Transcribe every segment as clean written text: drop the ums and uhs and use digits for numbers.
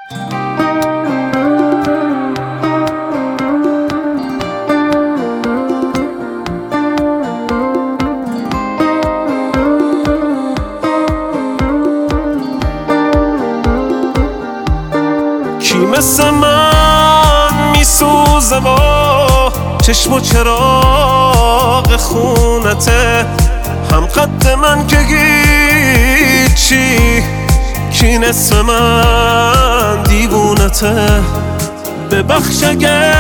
کی مثل من میسوزه با چشم و چراغ خونته، هم قد من که هیچی، کی نصف من دیوونته. ببخش اگه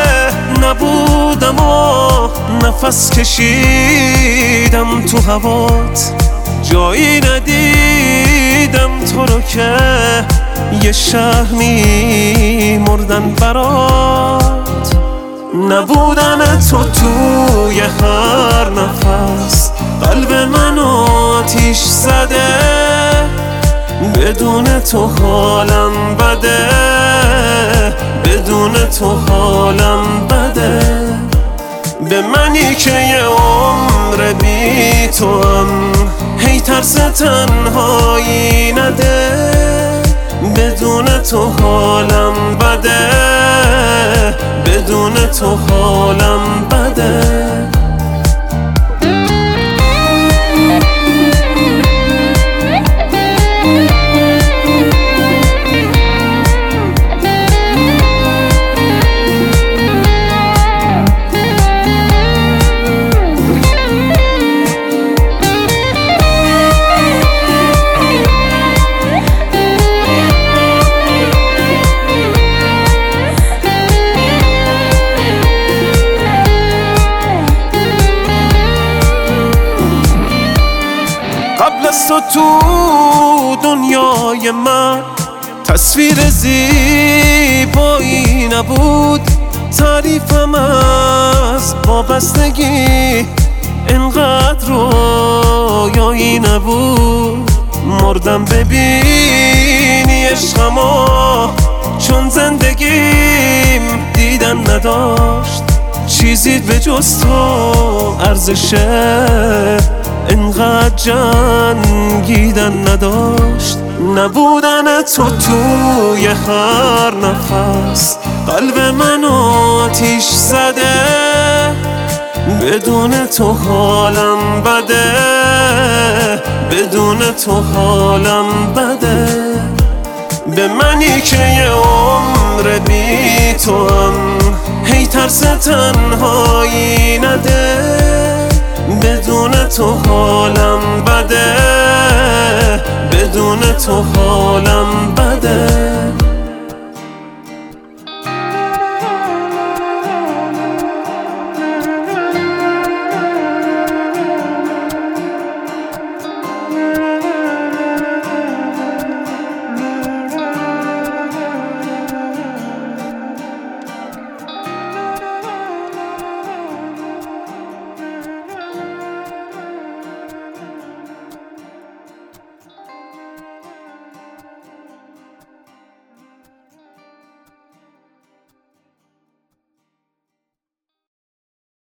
نبودم و نفس کشیدم تو هوات، جایی ندیدم تو رو که یه شهر میمردن برات. نبودن تو توی هر نفس قلب منو آتیش زده، بدون تو حالم بده، بدون تو حالم بده. به منی که یه عمر بی تو هم هی ترس تنهایی نده، بدون تو حالم بده، بدون تو حالم بده. قبل از تو دنیای من تصویر زیبایی نبود، تعریفم از وابستگی انقدر رویایی نبود. مردم ببینی عشقمو، چون زندگیم دیدن نداشت، چیزی به جز تو ارزشه انقدر جنگیدن نداشت. نبودن تو توی هر نفس قلب منو آتیش زده، بدون تو حالم بده، بدون تو حالم بده. به منی که یه عمر بی تو هم هی ترس تنهایی نده، بدون تو حالم بده، بدون تو حالم بده.